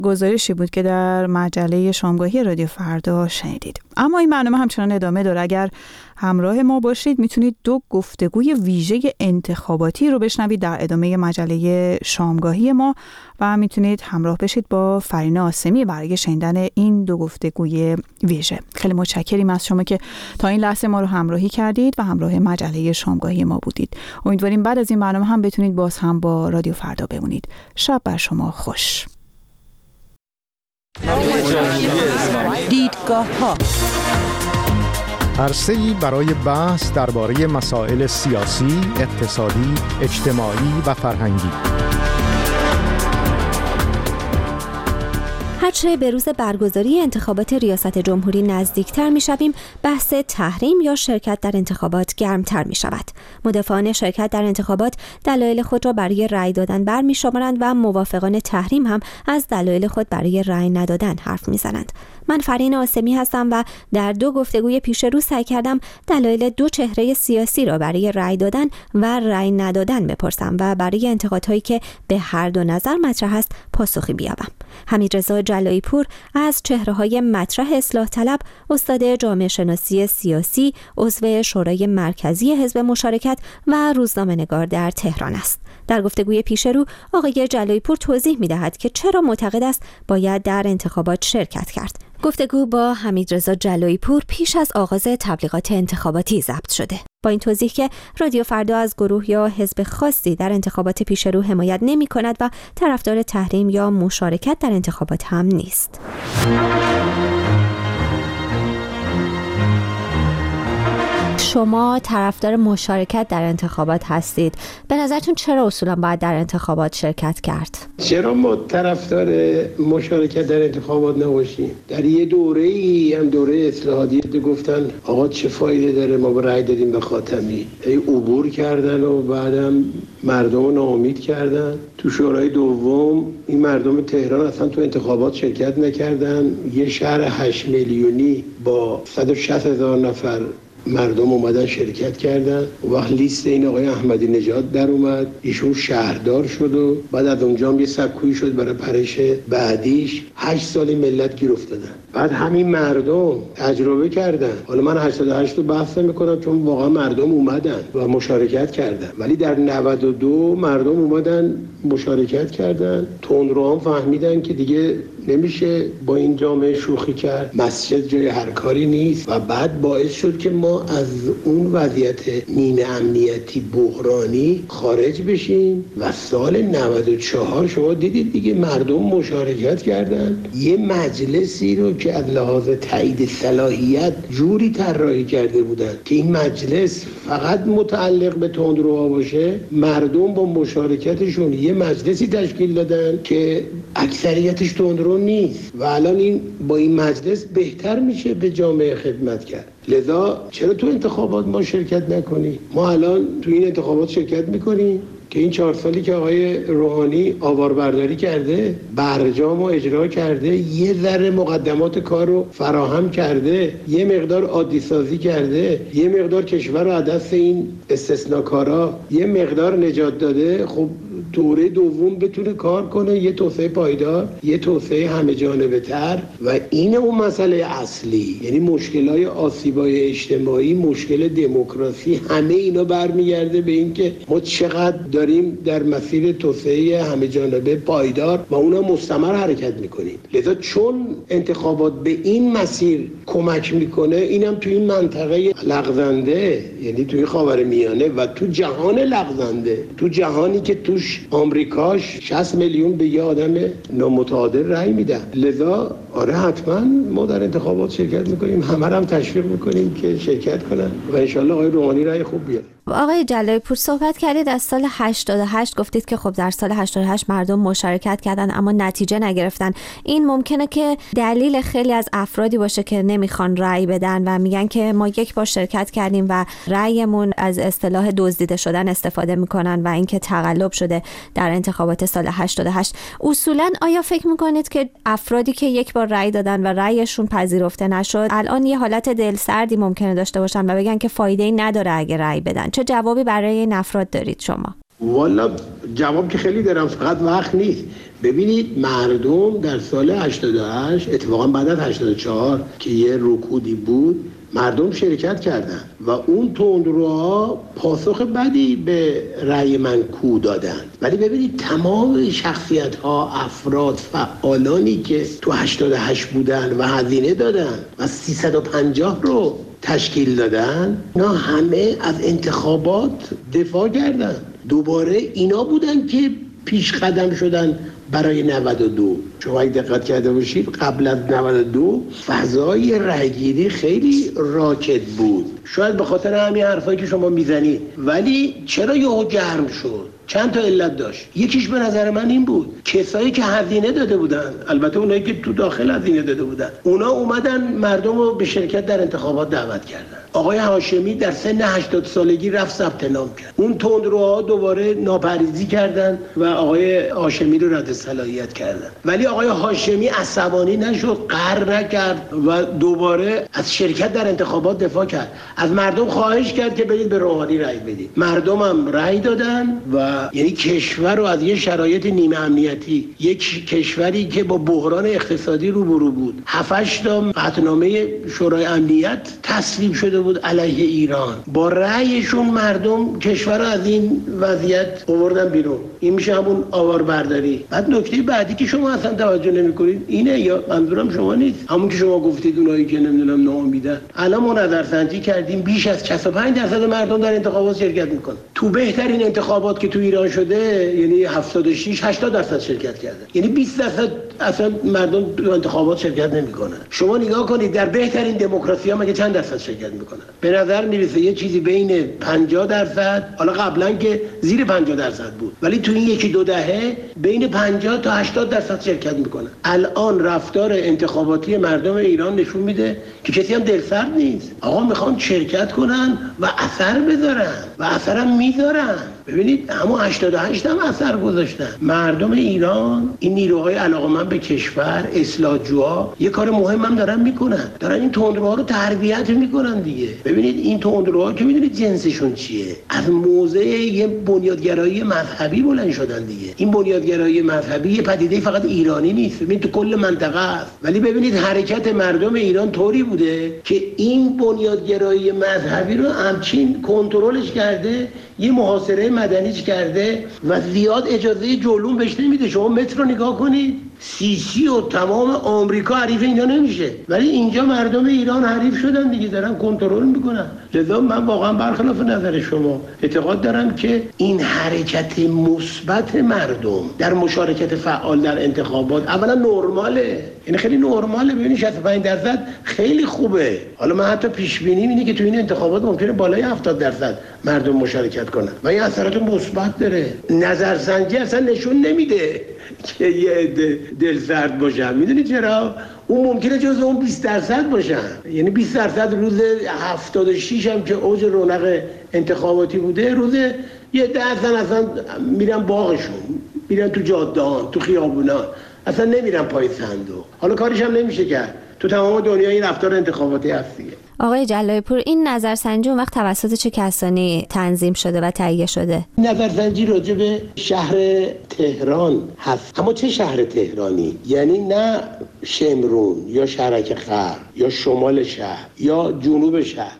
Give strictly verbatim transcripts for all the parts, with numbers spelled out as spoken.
گزارشی بود که در مجله شامگاهی رادیو فردا شنیدید. اما این برنامه همچنان ادامه داره. اگر همراه ما باشید میتونید دو گفتگوی ویژه انتخاباتی رو بشنوید در ادامه مجله شامگاهی ما و میتونید همراه بشید با فرین آسمی برای شنیدن این دو گفتگوی ویژه. خیلی متشکریم از شما که تا این لحظه ما رو همراهی کردید و همراه مجله شامگاهی ما بودید. امیدواریم بعد از این برنامه هم بتونید باز هم با رادیو فردا بمونید. شب بر شما خوش. دیدگاه‌ها عرصه‌ای برای بحث درباره مسائل سیاسی، اقتصادی، اجتماعی و فرهنگی. هرچه به روز برگزاری انتخابات ریاست جمهوری نزدیکتر می‌شویم، بحث تحریم یا شرکت در انتخابات گرمتر می‌شود. مدافعان شرکت در انتخابات دلایل خود را برای رأی دادن برمی‌شمارند و موافقان تحریم هم از دلایل خود برای رأی ندادن حرف می‌زنند. من فرین آسمی هستم و در دو گفتگوی پیش رو سعی کردم دلایل دو چهره سیاسی را برای رأی دادن و رأی ندادن بپرسم و برای انتقادهایی که به هر دو نظر مطرح است پاسخی بیابم. حمیدرضا جلایی پور از چهره‌های مطرح اصلاح طلب، استاد جامعه شناسی سیاسی، عضو شورای مرکزی حزب مشارکت و روزنامه‌نگار در تهران است. در گفتگوی پیش رو آقای جلایی پور توضیح می‌دهد که چرا معتقد است باید در انتخابات شرکت کرد. گفتگو با حمیدرضا جلایی پور پیش از آغاز تبلیغات انتخاباتی ضبط شده. با این توضیح که رادیو فردا از گروه یا حزب خاصی در انتخابات پیش رو حمایت نمی کند و طرفدار تحریم یا مشارکت در انتخابات هم نیست. شما طرفدار مشارکت در انتخابات هستید. به نظرتون چرا اصولا باید در انتخابات شرکت کرد؟ چرا ما طرفدار مشارکت در انتخابات نباشیم؟ در یه دوره‌ای هم دوره اصلاحاتی گفتن آقا چه فایده داره ما با رأی دادیم به خاتمی. ای عبور کردن و بعدم مردم رو ناامید کردن. تو شورای دوم این مردم تهران اصلا تو انتخابات شرکت نکردن. یه شهر هشت میلیونی با صد و شصت هزار نفر مردم اومدن شرکت کردن و وقت لیست این آقای احمدی نژاد در اومد، ایشون شهردار شد و بعد از اونجا هم یه سکویی شد برای پرش بعدیش. هشت سالی ملت گیر افتادن. بعد همین مردم تجربه کردن. حالا من هشتاد و هشت رو بحث میکنم چون واقعا مردم اومدن و مشارکت کردن، ولی در نود و دو مردم اومدن مشارکت کردن. تندرو هم فهمیدن که دیگه نمیشه با این جامعه شوخی کرد، مسجد جای هر کاری نیست و بعد باعث شد که ما از اون وضعیت نیمه امنیتی بحرانی خارج بشیم و سال نود و چهار شما دیدید دیگه مردم مشارکت کردن. یه مجلسی رو که از لحاظ تایید صلاحیت جوری طراحی کرده بودن که این مجلس فقط متعلق به تندروها باشه، مردم با مشارکتشون یه مجلسی تشکیل دادن که اکثریتش تندرو نیست و الان این با این مجلس بهتر میشه به جامعه خدمت کرد. لذا چرا تو انتخابات ما شرکت نکنیم؟ ما الان تو این انتخابات شرکت میکنیم که این چهار سالی که آقای روحانی آواربرداری کرده، برجام و اجرا کرده، یه ذره مقدمات کار رو فراهم کرده، یه مقدار عادی سازی کرده، یه مقدار کشور رو از دست این استثناکارا یه مقدار نجات داده. خب دوره دوم بتونه کار کنه، یه توسعه پایدار، یه توسعه همه جانبه تر و این اون مسئله اصلی، یعنی مشکلای آسیبای اجتماعی، مشکل دموکراسی، همه اینا برمیگرده به این که ما چقدر داریم در مسیر توسعه همه جانبه پایدار و اونها مستمر حرکت میکنیم. لذا چون انتخابات به این مسیر کمک میکنه، اینم تو این منطقه لغزنده، یعنی توی خاورمیانه و تو جهان لغزنده، تو جهانی که توش آمریکاش شصت میلیون به یه آدم نامتعادل رأی میدن. لذا آره حتما ما در انتخابات شرکت میکنیم، همه هم تشویق میکنیم که شرکت کنن و انشالله آقای روحانی رأی خوب بیاره. آقای جلایی پور صحبت کردید از سال هشتاد و هشت، گفتید که خب در سال هشتاد و هشت مردم مشارکت کردن اما نتیجه نگرفتن. این ممکنه که دلیل خیلی از افرادی باشه که نمیخوان رأی بدن و میگن که ما یک بار شرکت کردیم و رأیمون از اصطلاح دزدیده شدن استفاده میکنن و اینکه تقلب شده در انتخابات سال هشتاد و هشت. اصولا آیا فکر میکنید که افرادی که یک بار رأی دادن و رأیشون پذیرفته نشد الان یه حالت دلسردی ممکنه داشته باشن و بگن که فایده‌ای نداره اگه رأی بدن؟ چه جوابی برای این افراد دارید شما؟ والا جواب که خیلی دارم، فقط وقت نیست. ببینید مردم در سال هشتاد و هشت، اتفاقا بعد از هشتاد و چهار که یه رکودی بود، مردم شرکت کردن و اون تندروها پاسخ بدی به رأی من کو دادن. ولی ببینید تمام شخصیت ها، افراد، فعالانی که تو هشتاد و هشت بودن و هزینه دادن و سیصد و پنجاه رو تشکیل دادن، اینا همه از انتخابات دفاع کردن. دوباره اینا بودن که پیش قدم شدن برای نود و دو. شما اگه دقت کرده باشید قبل از نود و دو فضای رأیگیری خیلی راکد بود، شاید به خاطر همین حرفایی که شما میزنید. ولی چرا یهو گرم شد؟ چند تا علت داشت. یکیش به نظر من این بود کسایی که هزینه داده بودن، البته اونایی که تو داخل هزینه داده بودن، اونا اومدن مردم رو به شرکت در انتخابات دعوت کردن. آقای هاشمی در سن هشتاد سالگی رفت ثبت نام کرد. اون تندروها دوباره ناپرهیزی کردن و آقای هاشمی رو رد صلاحیت کردن. ولی آقای هاشمی عصبانی نشد، قهر نکرد و دوباره از شرکت در انتخابات دفاع کرد. از مردم خواهش کرد که برید به روحانی رأی بدید. مردم هم رأی دادن و یعنی کشور رو از یه شرایط نیمه امنیتی، یک کشوری که با بحران اقتصادی روبرو بود، هفتش تا قطعنامه شورای امنیت تصویب شده بود علیه ایران، با رأیشون مردم کشور رو از این وضعیت آوردن بیرون. این میشه همون آواربرداری. بعد نکته بعدی که شما اصلا توجه نمی‌کنید اینه، یا منظورم شما نیست، همون که شما گفتید اونایی که نمیدونم ناامیدن. الان ما نظرسنجی کردیم، بیش از شصت و پنج درصد مردم در انتخابات شرکت میکنن. تو بهترین انتخابات که تو ایران شده، یعنی هفتاد و شش هشتاد درصد شرکت کردن، یعنی بیست درصد اصلا مردم تو انتخابات شرکت نمیکنن. شما نگاه کنید در بهترین دموکراسی ها مگه چند درصد شرکت میکنن؟ به نظر میرسه یه چیزی بین پنجاه درصد، حالا قبلا که زیر پنجاه درصد بود، ولی تو این یکی دو دهه بین پنجاه تا هشتاد درصد شرکت میکنن. الان رفتار انتخاباتی مردم ایران نشون میده که کسی هم دلسرد نیست. آقا میخوان شرکت کنن و اثر بذارن و اثرم میذارن. ببینید همون هشتاد و هشت هم اثر گذاشتن. مردم ایران، این نیروهای علاقه‌مند به کشور، اصلاح‌جوها، یه کار مهم هم دارن میکنن، دارن این تندروها رو تربیت میکنن دیگه. ببینید این تندروها که میدونید جنسشون چیه، از موضع یه بنیادگرایی مذهبی بلند شدن دیگه. این بنیادگرایی مذهبی یه پدیده فقط ایرانی نیست، ببینید تو کل منطقه است. ولی ببینید حرکت مردم ایران طوری بوده که این بنیادگرایی مذهبی رو همچین کنترلش کرده، یه محاصره مدنیش کرده و زیاد اجازه جلوم بهش نمیده. شما متر رو نگاه کنید، سیسی و تمام آمریکا حریف اینا نمیشه، ولی اینجا مردم ایران حریف شدن دیگه، دارن کنترل میکنن. لذا من واقعا برخلاف نظر شما اعتقاد دارم که این حرکت مثبت مردم در مشارکت فعال در انتخابات اولا نرماله، یعنی خیلی نرماله. ببینید شصت و پنج درصد خیلی خوبه. حالا من حتی پیش بینی اینه که تو این انتخابات ممکنه بالای هفتاد درصد مردم مشارکت کنن و این اثرات مثبت داره. نظرسنجی اصلا نشون نمیده که یه عده دلسرد باشن. میدونید چرا؟ اون ممکنه جزو اون بیست درصد باشن، یعنی بیست درصد روز هفتاد و شش هم که اوج رونق انتخاباتی بوده، روز یه درصد اصلا میرن باغشون، میرن تو جاده‌ها، تو خیابونا، اصلا نمیرن پای صندوق. حالا کارش هم نمیشه کرد، تو تمام دنیا این رفتار انتخاباتی هست دیگه. آقای جلایی پور، این نظرسنجی اون وقت توسط چه کسانی تنظیم شده و تهیه شده؟ نظرسنجی راجع به شهر تهران هست. اما چه شهر تهرانی؟ یعنی نه شمرون یا شهرک خرم یا شمال شهر یا جنوب شهر،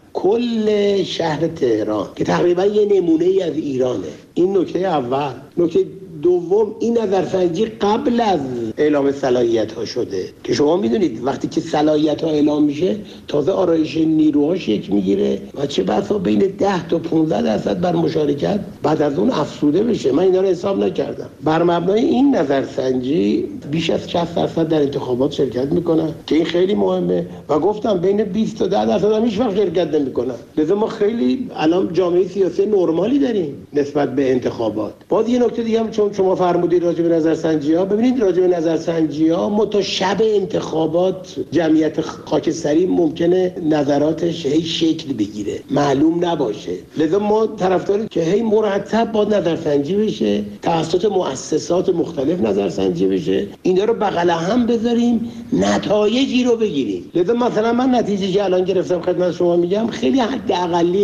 کل شهر تهران که تقریبا یه نمونه ای از ایرانه. این نکته اول. نکته دوم، این نظرسنجی قبل از اعلام صلاحیت ها شده که شما میدونید وقتی که صلاحیت ها اعلام میشه تازه آرایش نیروها شکل میگیره و چه بسا بین ده تا پانزده درصد بر مشارکت بعد از اون افزوده بشه. من اینا رو حساب نکردم. بر مبنای این نظرسنجی بیش از شصت درصد در انتخابات شرکت میکنن که این خیلی مهمه و گفتم بین بیست تا ده درصد هم هیچ وقت شرکت نمیکنن. لذا ما خیلی الان جامعه سیاسی نرمالی داریم نسبت به انتخابات. باز یه نکته دیگه هم چون شما فرمودید راجع به نظرسنجی‌ها، ببینید راجع به نظرسنجی‌ها ما تا شب انتخابات جمعیت خاکستری ممکنه نظراتش هی شکل بگیره، معلوم نباشه. لذا ما طرفداریم که هی مرتب با نظرسنجی بشه، توسط مؤسسات مختلف نظرسنجی بشه، اینا رو بغل هم بذاریم، نتایجی رو بگیریم. لذا مثلا من نتیجه که الان گرفتم خدمت شما میگم خیلی حد اقلیه.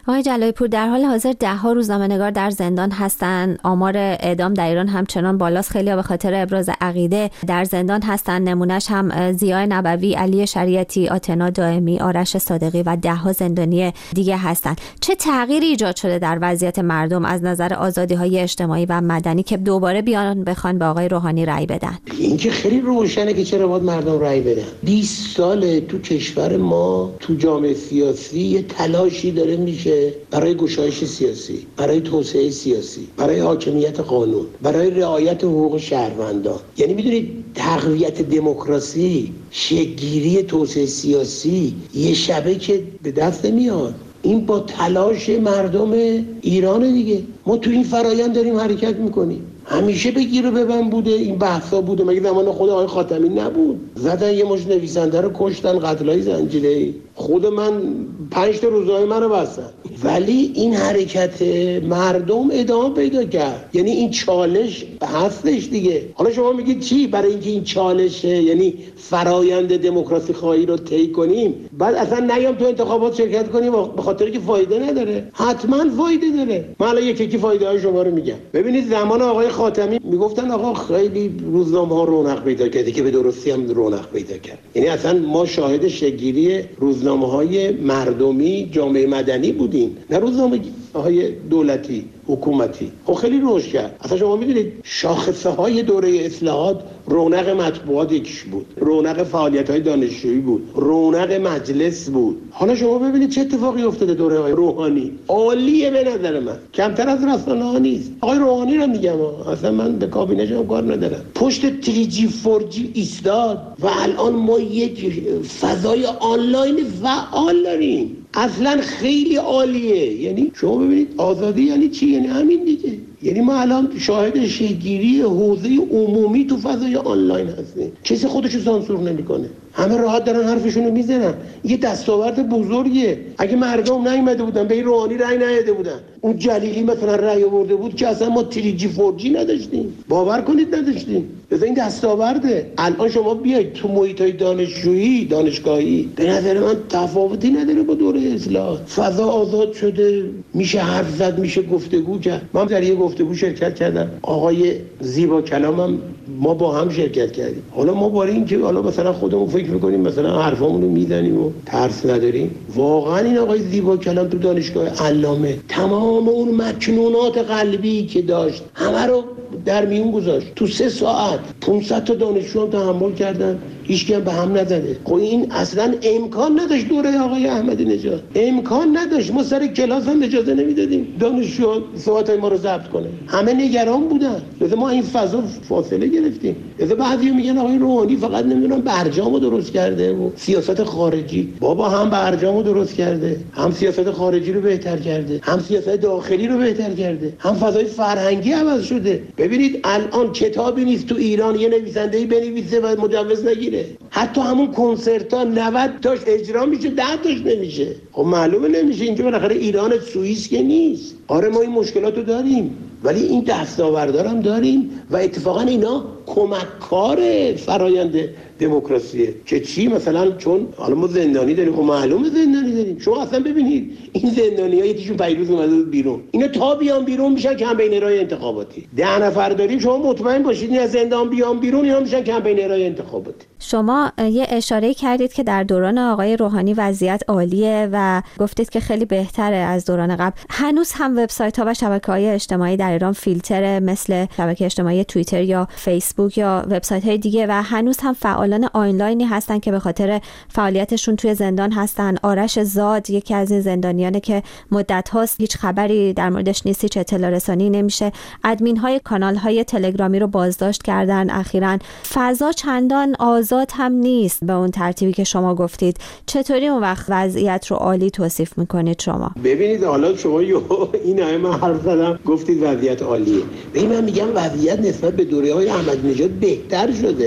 آقای جلایی پور، در حال حاضر ده ها روزنامه‌نگار در زندان هستن. آمار اعدام در ایران همچنان بالاست. خیلی‌ها به خاطر ابراز عقیده در زندان هستن. نمونهش هم ضیاء نبوی، علی شریعتی، آتنا دائمی، آرش صادقی و ده ها زندانی دیگه هستن. چه تغییری ایجاد شده در وضعیت مردم از نظر آزادی‌های اجتماعی و مدنی که دوباره بیان بخوان به آقای روحانی رأی بدن؟ این که خیلی روشنه که چرا باید مردم رأی بدن. بیست ساله تو کشور ما، تو جامعه سیاسی یه تلاشی داره میشه برای گشایش سیاسی، برای توسعه سیاسی، برای حاکمیت قانون، برای رعایت حقوق شهروندان. یعنی میدونید تقویت دموکراسی، شکل‌گیری توسعه سیاسی یه شبه که به دست نمیاد. این با تلاش مردم ایران دیگه. ما تو این فرایند داریم حرکت میکنیم. همیشه بگیر و ببند بوده، این بحثا بوده. مگه زمان خود آقای خاتمی نبود؟ زدن یه مش نویسنده رو کشتن، قتلای زنجیره‌ای. خود من پنج تا روزنامه منو بستن. ولی این حرکت مردم ادامه پیدا کرد. یعنی این چالش هستش دیگه. حالا شما میگید چی؟ برای اینکه این چالش، یعنی فرایند دموکراسی خواهی رو طی کنیم، بعد اصلا نیام تو انتخابات شرکت کنیم به خاطر که فایده نداره. حتما فایده داره. من الان یکی یکی فایده های شما رو میگم. ببینید زمان آقای خاتمی میگفتن آقا خیلی روزنامه ها رونق پیدا کرده، که به درستی هم رونق پیدا کرد. یعنی اصلا ما شاهد شکل‌گیری روزنامه های مردمی، جامعه مدنی بودیم، نه روزنامه های دولتی حکومتی. خب خیلی رشد کرد. اصلا شما میدونید شاخصه های دوره اصلاحات رونق مطبوعات یکیش بود، رونق فعالیت های دانشجویی بود، رونق مجلس بود. حالا شما ببینید چه اتفاقی افتاده دوره های روحانی. عالیه به نظر من، کمتر از رسانه ها نیست. آقای روحانی رو میگم ها. اصلا من به کابینش هم کار ندارم. پشت تری جی فور جی ایستاد و الان ما یک فضای آنلاین فعال داریم. اصلا خیلی عالیه. یعنی شما ببینید آزادی یعنی چی؟ یعنی همین دیگه. یعنی ما الان شاهد شکل‌گیری حوزه عمومی تو فضای آنلاین هستیم. کسی خودشو سانسور نمیکنه. همه راحت دارن حرفشونو میزنن. یه دستاورد بزرگیه. اگه مردم نیومده بودن به این روحانی رأی نداده بودن، اون جلیلی مثلا رأی آورده بود که اصلا ما تری جی فور جی نداشتیم. باور کنید نداشتیم. مثلا این دستاورده. الان شما بیاید تو محیطای دانشجویی، دانشگاهی، به نظر من تفاوتی نداره با دوره اصلاح. فضا آزاد شده، میشه حرف زد، میشه گفتگو کرد. من در یه گفتگو شرکت کردم. آقای زیبا کلامم ما با هم شرکت کردیم. حالا ما برای اینکه حالا مثلا خودمون فکر می‌کنیم مثلا حرفامون رو میزنیم و ترس نداریم، واقعا این آقای زیبا کلام تو دانشگاه علامه تمام اون مکنونات قلبی که داشت همه رو در میون گذاشت. تو سه ساعت پانصد تا دانشجو هم تحمل کردن، هیچ کی هم به هم نزده. خب این اصلا امکان نداشت دوره آقای احمدی نژاد. امکان نداشت. ما سر کلاس هم اجازه نمیدادیم دانشجو صحبتای ما رو ضبط کنه. همه نگران بودن. لذا ما این فضا فاصله گرفتیم. لذا بعضیا میگن آقای روحانی فقط نمیدونم برجامو درست کرده و سیاست خارجی. بابا هم برجامو درست کرده، هم سیاست خارجی رو بهتر کرده، هم سیاست داخلی رو بهتر کرده، هم فضای فرهنگی عوض شده. ببینید الان کتابی نیست تو ایران یه نویسنده‌ای بنویسه و مجوز نگیره. حتی همون کنسرت‌ها نود تاش اجرا میشه، ده تاش نمیشه. خب معلومه نمیشه. اینجا بالاخره ایران سوئیس که نیست. آره ما این مشکلاتو داریم، ولی این دستاوردارم داریم و اتفاقا اینا کمککار فرایند دموکراسیه. که چی؟ مثلا چون حالا ما زندانی داریم، خب معلومه زندانی داریم. شما اصلا ببینید این زندانی‌ها یکیشون پیروز اومده بیرون، اینا تا بیان بیرون میشن کمپینرهای انتخاباتی. ده نفر داریم، شما مطمئن باشید این از زندان بیان بیرون اینا میشن کمپینرهای انتخاباتی. شما یه اشاره کردید که در دوران آقای روحانی وضعیت عالیه و گفتید که خیلی بهتره از دوران قبل. هنوز هم وبسایت‌ها و شبکه‌های اجتماعی در ایران فیلتر مثل شبکه اجتماعی توییتر یا فیسبوک یا وبسایت‌های دیگه و هنوز هم فعالان آنلاینی هستن که به خاطر فعالیتشون توی زندان هستن. آرش زاد یکی از این زندانیانه که مدت هاست هیچ خبری در موردش نیست، هیچ اطلاع رسانی نمیشه. ادمین های کانال های تلگرامی رو بازداشت کردن اخیراً. فضا چندان آزاد هم نیست به اون ترتیبی که شما گفتید. چطوری اون وقت وضعیت رو عالی توصیف میکنید شما؟ ببینید حالا شما این همه حرف زدم گفتید وضعیت عالیه. ببین من میگم وضعیت نسبت به دوره های احمدی نژاد بهتر شده.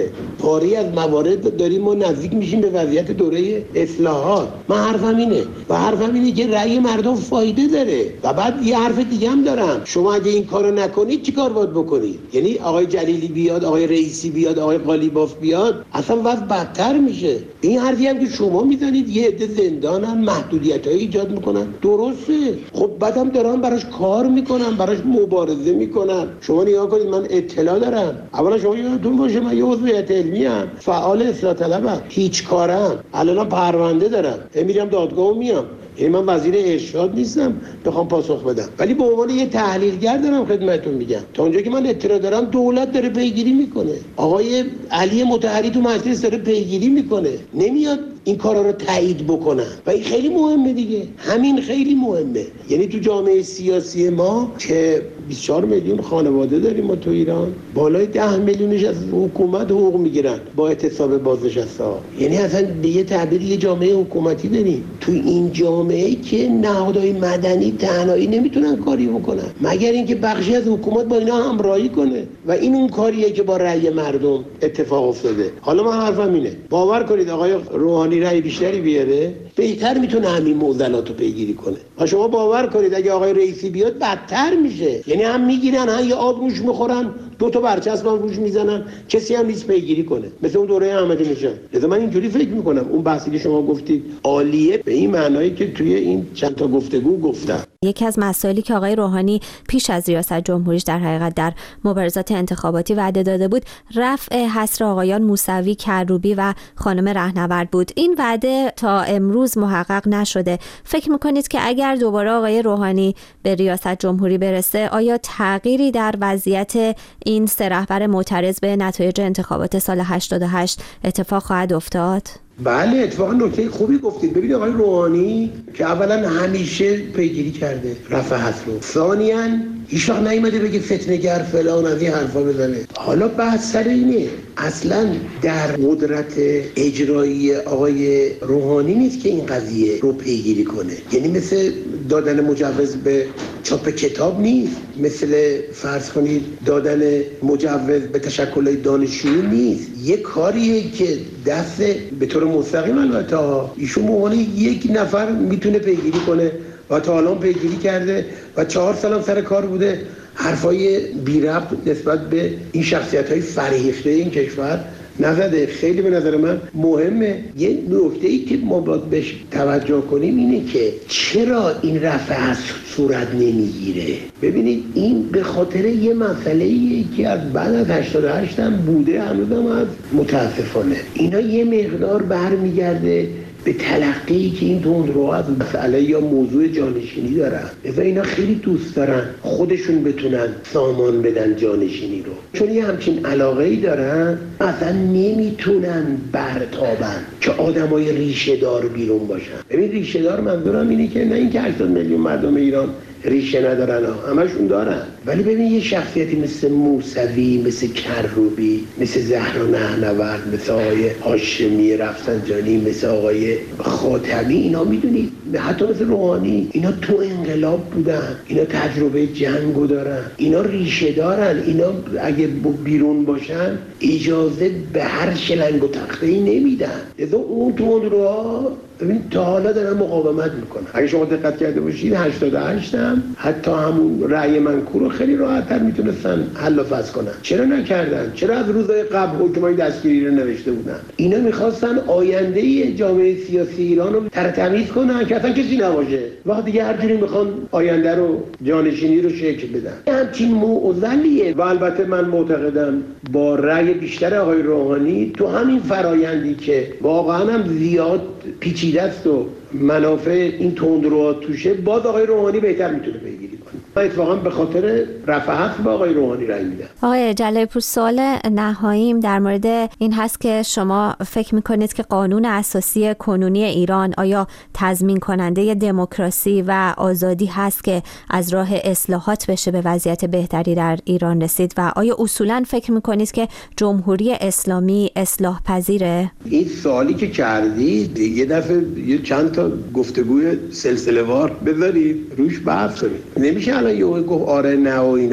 پاره از موارد داریم ما نزدیک میشیم به وضعیت دوره اصلاحات. من حرفم اینه و حرفم اینه که رأی مردم فایده داره. و بعد یه حرف دیگه هم دارم، شما اگه این کارو نکنید چی کار باید بکنید؟ یعنی آقای جلیلی بیاد، آقای رئیسی بیاد، آقای قالیباف بیاد، اصلا وضع بدتر میشه. این حرفی هم که شما میزنید یه عده زندانن، محدودیت‌های ایجاد میکنن، درسته. خب بعدم دارن براش کار میکنن، براش مبارزه میکنن. شما نگاه کنید، من اطلاع دارم. اولا شما یادتون باشه من یه عضو هیئت علمی ام، فعال اصلاح طلبم، هیچ کارم، الانم پرونده دارم، میرم دادگاه میام. یعنی من وزیر ارشاد نیستم بخوام پاسخ بدم، ولی به عنوان یه تحلیلگر دارم خدمتتون میگم. تا اونجا که من اطلاع دارم دولت داره پیگیری میکنه. آقای علی مطهری تو مجلس داره پیگیری میکنه، نمیاد این کارا رو تایید بکنن و این خیلی مهمه دیگه. همین خیلی مهمه. یعنی تو جامعه سیاسی ما که بیست و چهار میلیون خانواده داریم ما تو ایران، بالای ده میلیونش از حکومت حقوق میگیرن با اعتصاب بازنشسته‌ها. یعنی اصلا به یه تعبیر یه جامعه حکومتی داریم. تو این جامعه که نهادهای مدنی تنهایی نمیتونن کاری بکنن مگر اینکه بخشی از حکومت با اینا همراهی کنه و این اون کاریه که با رأی مردم اتفاق افتاده. حالا من حرفم اینه، باور کنید آقای روحانی رأی بیشتری بیاره بهتر میتونه همین معضلات رو پیگیری کنه. و شما باور کنید اگه آقای رئیسی بیاد بدتر میشه. یعنی هم میگیرن هم یه آب روش میخورن، دو تا برچسب هم روش میزنن، کسی هم نیست پیگیری کنه، مثل اون دوره احمدی نژاد. لذا من اینجوری فکر میکنم اون بحثی که شما گفتید عالیه به این معنایی که توی این چند تا گفتگو گفتم. یکی از مسائلی که آقای روحانی پیش از ریاست جمهوریش در حقیقت در مبارزات انتخاباتی وعده داده بود رفع حصر آقایان موسوی، کروبی و خانم رهنورد بود. این وعده تا امروز محقق نشده. فکر میکنید که اگر دوباره آقای روحانی به ریاست جمهوری برسه آیا تغییری در وضعیت این سه رهبر معترض به نتایج انتخابات سال هشتاد و هشت اتفاق خواهد افتاد؟ بله اتفاقا نکته خوبی گفتید. ببینید آقای روحانی که اولا همیشه پیگیری کرده رفع حصر رو، ثانیاً هیچ وقت نیومده بگه فتنه‌گر فلان از این حرفا بزنه. حالا بحث سر اینه اصلا در قدرت اجرایی آقای روحانی نیست که این قضیه رو پیگیری کنه. یعنی مثل دادن مجوز به چاپ کتاب نیست، مثل فرض کنید دادن مجوز به تشکل دانشجویی نیست. یه کاریه که دست به طور مستقیم البته ایشون به عنوان یک نفر میتونه پیگیری کنه و تا الان پیگیری کرده و چهار سال سر کار بوده، حرفای بی ربط نسبت به این شخصیت‌های فرهیخته این کشور نزده. خیلی به نظر من مهمه. یه نکته‌ای که ما باید بهش توجه کنیم اینه که چرا این رفع حصر صورت نمیگیره. ببینید این به خاطر یه مسئله‌ایه که از بعد از هشتاد و هشت هم بوده، هنوزم از متاسفانه اینا یه مقدار برمیگرده به تلقی که این تندروها از مسئله یا موضوع جانشینی دارن. لذا اینا خیلی دوست دارن خودشون بتونن سامان بدن جانشینی رو، چون یه همچین علاقه‌ای دارن اصلا نمیتونن برتابن که آدمای ریشه دار بیرون باشن. ببین ریشه دار منظورم اینه که نه اینکه هشتاد میلیون مردم ایران ریشه ندارن، همشون دارن، ولی ببین یه شخصیتی مثل موسوی، مثل کروبی، مثل زهرا نهنورد، مثل آقای هاشمی رفسنجانی، مثل آقای خاتمی، اینا میدونید حتی مثل روحانی، اینا تو انقلاب بودن، اینا تجربه جنگو دارن، اینا ریشه دارن، اینا اگه بیرون باشن اجازه به هر شلنگ و تخته‌ای نمیدن. لذا اون تو اون رو ببین تا حالا دارن مقاومت میکنن. اگه شما دقت کرده باشید هشتاد و هشت هم حتی همون رأی منکور رو خیلی راحت‌تر میتونستن حل و فصل کنن. چرا نکردن؟ چرا از روزهای قبل حکمای دستگیری رو نوشته بودن؟ اینا میخواستن آینده جامعه سیاسی ایران رو ترتمیز کنن که اصلا کسی نباشه. وقتی دیگه هر جوری میخوان آینده رو جانشینی رو شکل بدن. همچین معضلیه و البته من معتقدم با رأی بیشتر آقای روحانی تو همین فرایندی که واقعا هم زیاد پیچیده است و منافع این تندروها توشه، باز آقای روحانی بهتر میتونه پیگیری کنه. من اتفاقا به خاطر رفع حصر با آقای روحانی رأی میدم. آقای جلالی‌پور، سوال نهاییم در مورد این هست که شما فکر میکنید که قانون اساسی کنونی ایران آیا تضمین کننده دموکراسی و آزادی هست که از راه اصلاحات بشه به وضعیت بهتری در ایران رسید و آیا اصولا فکر میکنید که جمهوری اسلامی اصلاح پذیره؟ این سوالی که کردید یه دفعه یه چند تا گفتگوی سلسله وار بذارید روش بحث کنید. نمیشه الان یه گفت آره نه و اینا.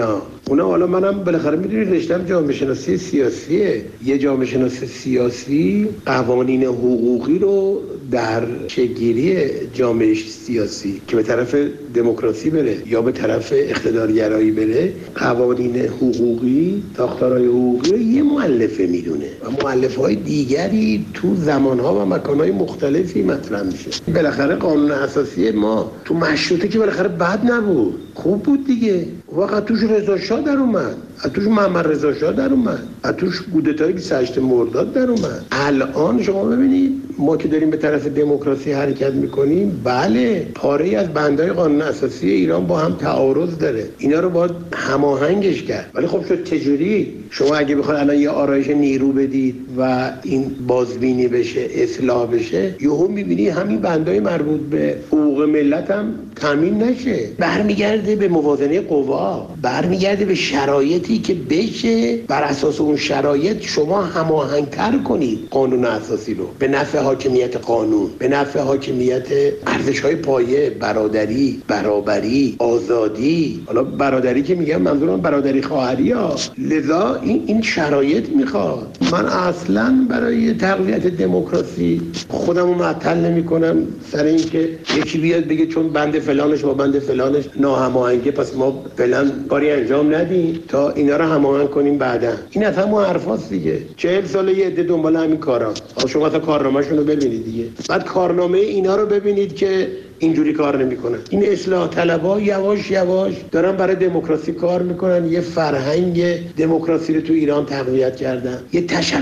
اونا حالا منم بالاخره میدونید رشتم جامعه شناسی سیاسیه. یه جامعه شناسی سیاسی قوانین حقوقی رو در شکل‌گیری جامعه سیاسی که به طرف دموکراسی بره یا به طرف اقتدارگرایی بره، قوانین حقوقی، ساختارهای حقوقی رو یه مؤلفه میدونه و مؤلفه‌های دیگری تو زمان‌ها و مکان‌های مختلفی مطرح میشه. بالاخره قانون اساسی ما تو مشروطه که بالاخره بد نبود، خوب بود دیگه. وقت توش رضا شاه در اومد، از توش محمد رضا شاه در اومد، از توش کودتای بیست و هشتم مرداد در اومد. الان شما ببینید ما که داریم به طرف دموکراسی حرکت میکنیم، بله پاره‌ای از بندهای قانون اساسی ایران با هم تعارض داره، اینا رو باید هماهنگش کرد. ولی خب شد چجوری؟ شما اگه بخواید الان یه آرایش نیرو بدید و این بازبینی بشه، اصلاح بشه، یهو میبینی همین بندهای مربوط به حقوق ملت هم تامین نشه. برمیگرده به موازنه قوا، برمیگرده به شرایطی که بشه بر اساس اون شرایط شما هماهنگ‌تر کنید قانون اساسی رو به نفع حاکمیت قانون، به نفع حاکمیت ارزش‌های پایه، برادری، برابری، آزادی. حالا برادری که میگم منظورم برادری خواهری ها. لذا این این شرایط میخواد. من اصلاً برای تقویت دموکراسی خودمو معطل نمی‌کنم سر این که یکی بیاد بگه چون بند فلانش با بند فلانش ناهماهنگه پس ما فلان کاری انجام ندیم تا اینا رو هماهنگ کنیم بعدا. این از همون حرفاست دیگه. چهل ساله یه عده دنبال همین کارا. شما تا کارنامه‌شون رو ببینید دیگه. بعد کارنامه اینا رو ببینید که اینجوری کار نمی‌کنن. این اصلاح طلبها یواش یواش دارن برای دموکراسی کار میکنن، یه فرهنگ دموکراسی رو تو ایران تقویت کردن، یه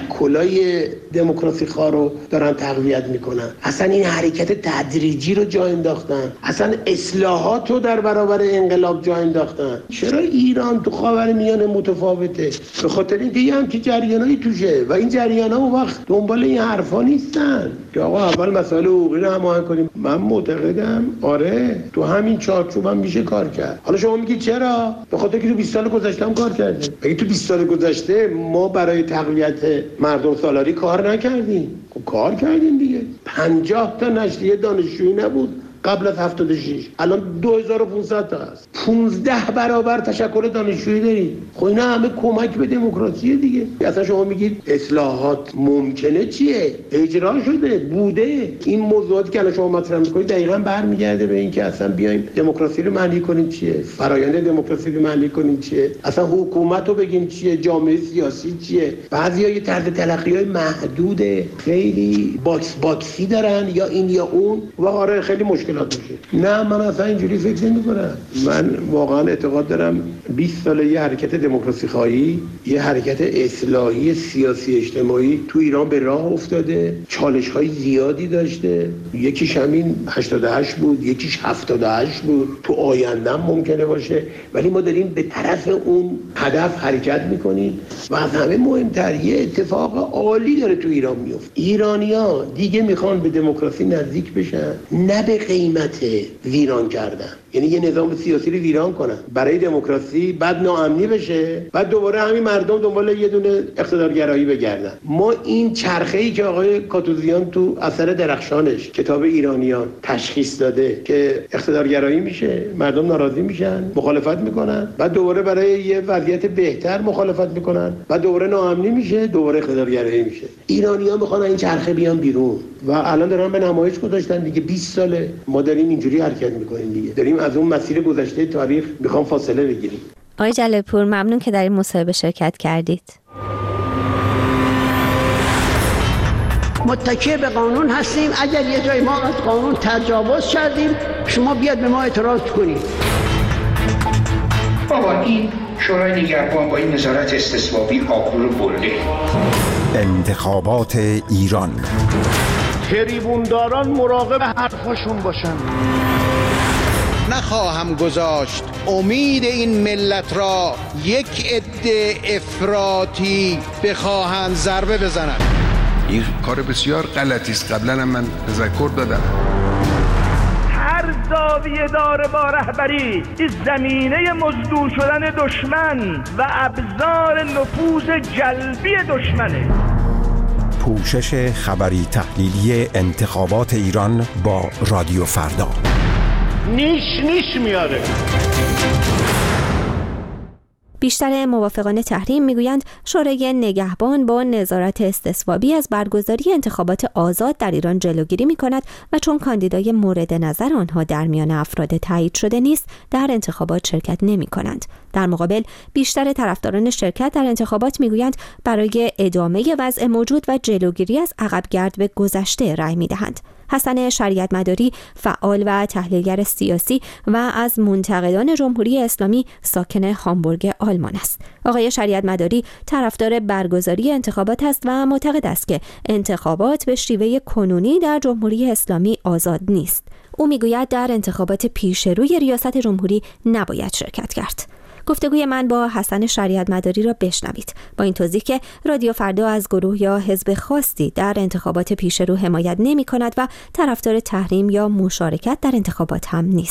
تشکلای دموکراسی خواه رو دارن تقویت میکنن. اصلا این حرکت تدریجی رو جا انداختن، اصلا اصلاحات رو در برابر انقلاب جا انداختن. چرا ایران تو خاورمیانه متفاوته؟ به خاطر اینکه یه همچین جریانایی توشه و این جریانا اون وقت دنبال این حرفا نیستن که آقا اول مسائل حقوقی رو هماهنگ کنیم. من معتقدم آره تو همین چارچوب هم میشه کار کرد. حالا شما میگید چرا؟ به خاطر که تو بیست سال گذشته هم کار کردیم. اگه تو بیست سال گذشته ما برای تقویت مردم سالاری کار نکردیم، خب کار کردیم دیگه. پنجاه تا نشریه دانشجویی نبود قبل از هفتاد و شش، الان دو هزار و پانصد تا هست. پانزده برابر تشکل دانشجویی داریم. خب اینا همه کمک به دموکراسی دیگه. اصلا شما میگید اصلاحات ممکنه چیه؟ اجرا شده، بوده. این موضوعاتی که الان شما مطرح میکنید دقیقاً برمیگرده به این که اصلا بیایم دموکراسی رو معنی کنیم چیه؟ فرآیند دموکراسی رو معنی کنیم چیه؟ اصلا حکومت رو بگیم چیه؟ جامعه سیاسی چیه؟ بعضیا یه طرز تلقی‌های محدود خیلی باکس باکسی دارن، یا این یا اون، و آره خیلی مشکل نه. من اصلا اینجوری فکر نمی‌کنم. من واقعا اعتقاد دارم بیست ساله یه حرکت دموکراسی خواهی، یه حرکت اصلاحی سیاسی اجتماعی تو ایران به راه افتاده، چالش‌های زیادی داشته. یکیش همین هشتاد و هشت بود، یکیش هفتاد و هشت بود، تو آینده هم ممکنه باشه، ولی ما داریم به طرف اون هدف حرکت می‌کنیم. و از همه مهمتر یه اتفاق عالی داره تو ایران میفته. ایرانی‌ها دیگه میخوان به دموکراسی نزدیک بشن، نه به قیمت ویران کردن. یعنی یه نظام سیاسی رو ویران کنن برای دموکراسی، بعد ناامنی بشه، بعد دوباره همین مردم دنبال یه دونه اقتدارگرایی بگردن. ما این چرخه‌ای که آقای کاتوزیان تو اثر درخشانش کتاب ایرانیان تشخیص داده که اقتدارگرایی میشه، مردم ناراضی میشن، مخالفت میکنن، بعد دوباره برای یه وضعیت بهتر مخالفت میکنن، بعد دوباره ناامنی میشه، دوباره اقتدارگرایی میشه. ایرانیان میخوان این چرخه بیان بیرون و الان دارن به نمایش گذاشتن دیگه. بیست ساله ما داریم اینجوری حرکت میکنیم دیگه. داریم از اون مسیر گذشته تاریخ میخوام فاصله بگیریم. آقای جلالپور ممنون که در این مصاحبه شرکت کردید. متکی به قانون هستیم. اگر یه جای ما از قانون تجاوز کردیم شما بیاد به ما اعتراض کنید. بابا این شورای نگهبان با این نظارت استصوابی آبرو برده. انتخابات ایران. تریبونداران مراقب حرفاشون باشن. نخواهم گذاشت امید این ملت را یک عده افراطی بخواهند ضربه بزنند. این کار بسیار غلطی است. قبلا هم من تذکر دادم. هر زاویه داره با رهبری این زمینه مزدور شدن دشمن و ابزار نفوذ جلبی دشمنه. پوشش خبری تحلیلی انتخابات ایران با رادیو فردا. نیش نیش میاره. بیشتر موافقان تحریم میگویند شورای نگهبان با نظارت استصوابی از برگزاری انتخابات آزاد در ایران جلوگیری می‌کند و چون کاندیدای مورد نظر آنها در میان افراد تایید شده نیست، در انتخابات شرکت نمی‌کنند. در مقابل بیشتر طرفداران شرکت در انتخابات میگویند برای ادامه وضع موجود و جلوگیری از عقبگرد به گذشته رأی می‌دهند. حسن شریعت مداری فعال و تحلیلگر سیاسی و از منتقدان جمهوری اسلامی ساکن هامبورگ آلمان است. آقای شریعت مداری طرفدار برگزاری انتخابات است و معتقد است که انتخابات به شیوه کنونی در جمهوری اسلامی آزاد نیست. او میگوید در انتخابات پیش روی ریاست جمهوری نباید شرکت کرد. گفتگوی من با حسن شریعت مداری را بشنوید، با این توضیح که رادیو فردا از گروه یا حزب خاصی در انتخابات پیش رو حمایت نمی کند و طرفدار تحریم یا مشارکت در انتخابات هم نیست.